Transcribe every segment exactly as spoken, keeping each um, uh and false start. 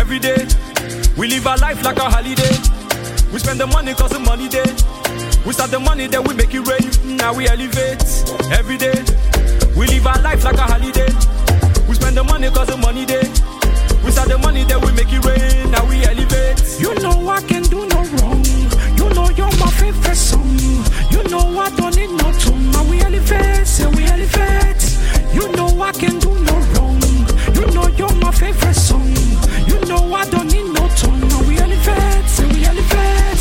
Every day, we live our life like a holiday. We spend the money cause the money day. We start the money, then we make it rain. Now we elevate. Every day, we live our life like a holiday. We spend the money cause the money day. We start the money, then we make it rain. Now we elevate. You know I can do no wrong. You know you're my favorite song. You know I don't need no tune. Now we elevate, say we elevate. You know I can do no wrong. You know you're my favorite song. You know I don't need no tune. Now we elevate, say we elevate.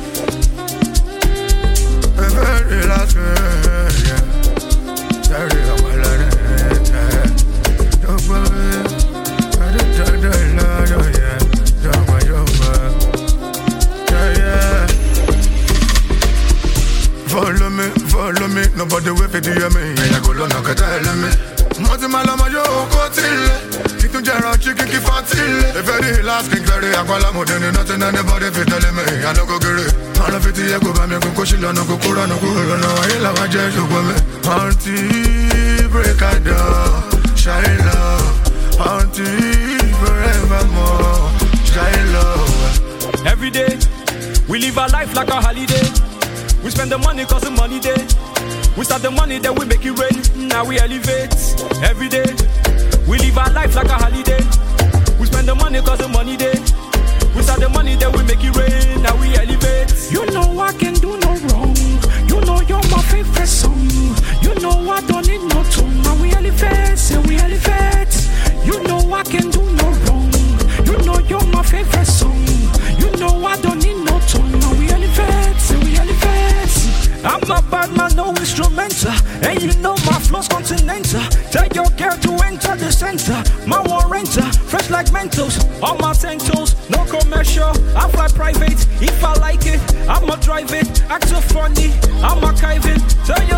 Very last word, yeah. Sorry, I'm a lot of it. Don't worry, I don't know, yeah. Don't worry, don't worry, yeah, yeah. Follow me, follow me. Nobody will fit you me. I go low, no can tell me. Moti malama yo kotile. Kitun jara chicken ki fatile. If very last king very akwala modern. Nothing anybody fit tell me. I no go get it. I no fit you go ba me go koshila no go kura no go no. I la wa je so go me. Auntie break a door, shine love. Auntie forevermore, shine love. Every day, we live our life like a holiday. We spend the money cause the money day. We start the money, then we make it rain. Now we elevate. Every day, we live our life like a holiday. We spend the money cause the money day. We start the money, then we make it rain. Now we elevate. You know I can do no wrong. You know you're my favorite song. You know I don't need no tune. Now we elevate, say we elevate. You know I can do no wrong. You know you're my favorite song. You know I don't need no tune. Now we elevate, say we elevate. I'm a bad man, no instrumental. And you know my flow's continental. Tell your girl to enter the center. My warrant, fresh like Mentos. All my centos, no commercial. I fly private, if I like it, I'ma drive it. Act so funny, I'm archiving. Tell your